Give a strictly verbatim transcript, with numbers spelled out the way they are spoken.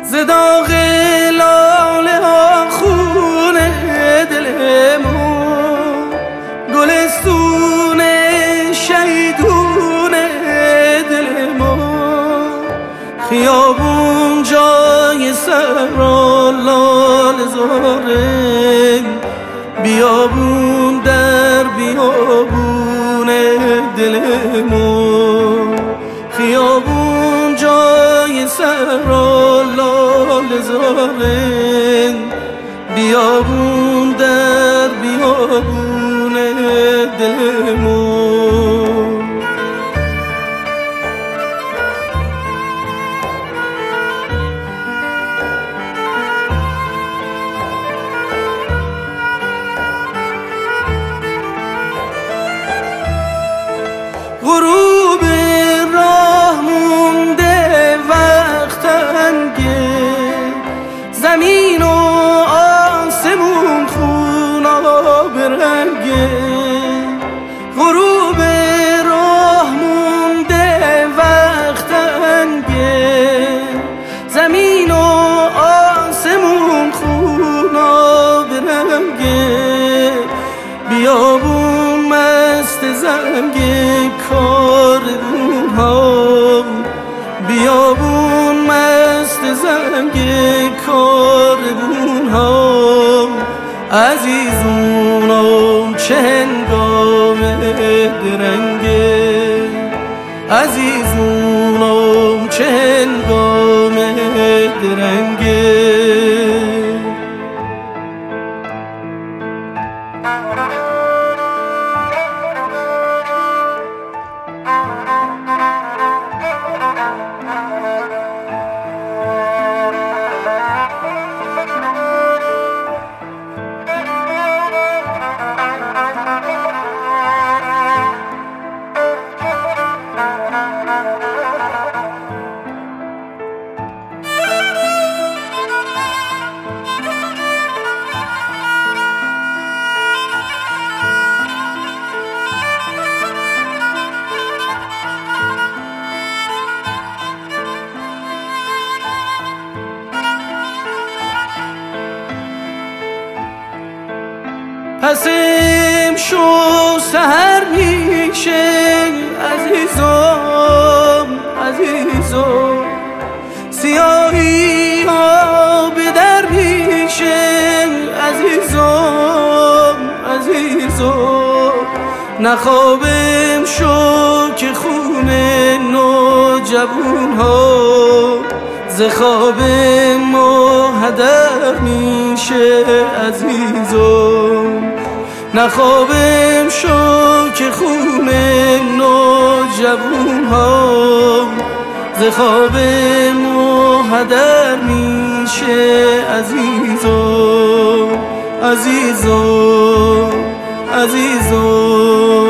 ز داغ لاله ها خون دل ما، گلستون شیدون دل ما، خیابون جای صحرا لاله زاره، بیابون در بیابون دل ما، خیابون جای صحرا لاله زاره، بیابون در بیابون دل ما. غروب راه مونده وقت تنگه، زمین و آسمون خوناب رنگه، غروب راه مونده وقت تنگه، زمین و آسمون خوناب رنگه، بیابون مست زنگه کاروون ها، بیابون مست زنگ کاروون ها، عزیزونم چه هنگام درنگه، عزیزونم چه هنگام درنگه. پس امشو سحر میشه عزیزم عزیزم، سیاهی ها به در میشه عزیزم عزیزم، نخواب امشو که خون نوجوان ها ز خواب ما هدر میشه عزیزم، نخوابم شو که خون نوجوان ها ز خواب ما هدر میشه عزیزم عزیزم عزیزم.